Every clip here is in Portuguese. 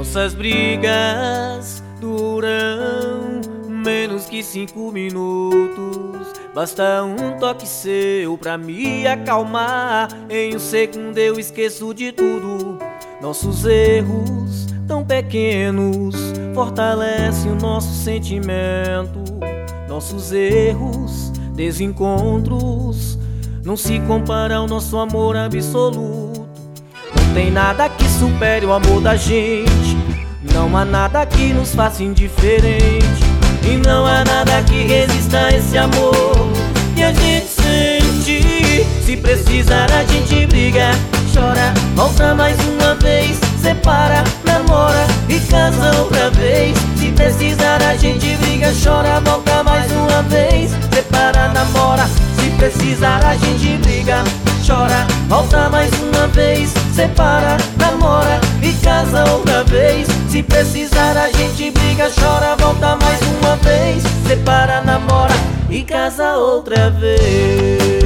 Nossas brigas duram menos que 5 minutos. Basta um toque seu pra me acalmar. Em um segundo eu esqueço de tudo. Nossos erros tão pequenos fortalecem o nosso sentimento. Nossos erros, desencontros, não se compara ao nosso amor absoluto. Não tem nada que supere o amor da gente. Não há nada que nos faça indiferente. E não há nada que resista a esse amor que a gente sente. Se precisar a gente briga, chora, volta mais uma vez, separa, namora e casa outra vez. Se precisar a gente briga, chora, volta mais uma vez, separa, namora. Se precisar a gente briga, chora, volta mais uma vez, separa, namora e casa outra vez. Se precisar a gente briga, chora, volta mais uma vez, separa, namora e casa outra vez.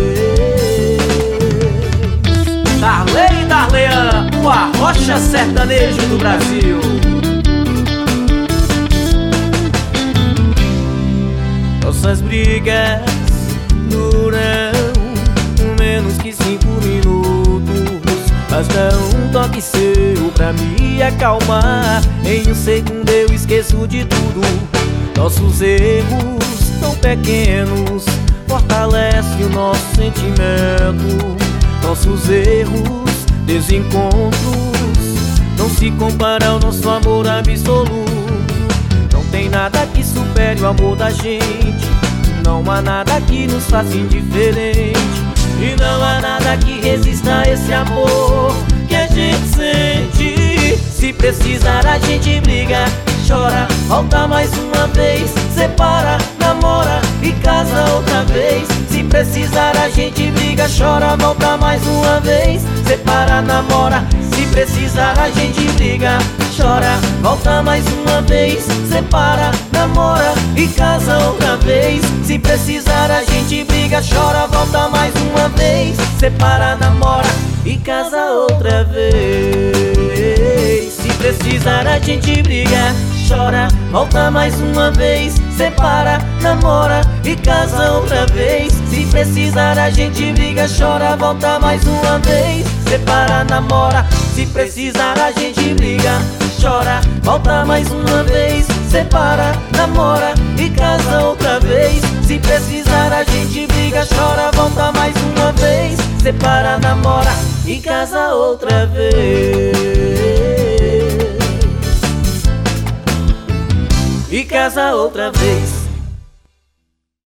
Darley e Darlean, o arrocha sertanejo do Brasil. Nossas brigas duram menos que 5 minutos. Basta um toque seu pra me acalmar. Em um segundo eu esqueço de tudo. Nossos erros tão pequenos fortalecem o nosso sentimento. Nossos erros, desencontros, não se compara ao nosso amor absoluto. Não tem nada que supere o amor da gente. Não há nada que nos faça indiferente. E não há nada que resista a esse amor que a gente sente. Se precisar a gente briga, chora, volta mais uma vez, separa, namora e casa outra vez. Se precisar a gente briga, chora, volta mais uma vez, separa, namora. Se precisar a gente briga, chora, volta mais uma vez, separa, namora e casa outra vez. Se precisar a gente briga, chora, volta mais uma vez, separa, namora e casa outra vez. Se precisar a gente briga, chora, volta mais uma vez, separa, namora e casa outra vez. Se precisar a gente briga, chora, volta mais uma vez, separa, namora. Se precisar a gente briga, chora, volta mais uma vez, separa, namora e casa outra vez. Se precisar a gente briga, chora, volta mais uma vez, separa, namora e casa outra vez. E casa outra vez.